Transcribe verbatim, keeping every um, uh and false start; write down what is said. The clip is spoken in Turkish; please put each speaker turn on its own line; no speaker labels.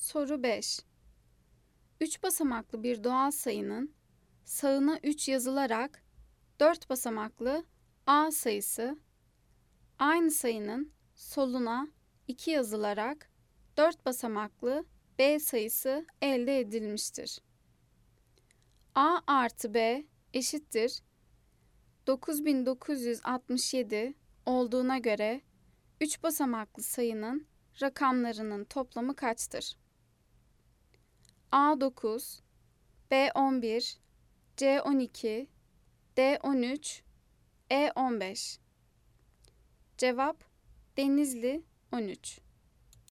Soru beş. üç basamaklı bir doğal sayının sağına üç yazılarak dört basamaklı A sayısı, aynı sayının soluna iki yazılarak dört basamaklı B sayısı elde edilmiştir. A artı B eşittir dokuz bin dokuz yüz altmış yedi olduğuna göre üç basamaklı sayının rakamlarının toplamı kaçtır? A dokuz, B on bir, C on iki, D on üç, E on beş. Cevap Denizli on üç.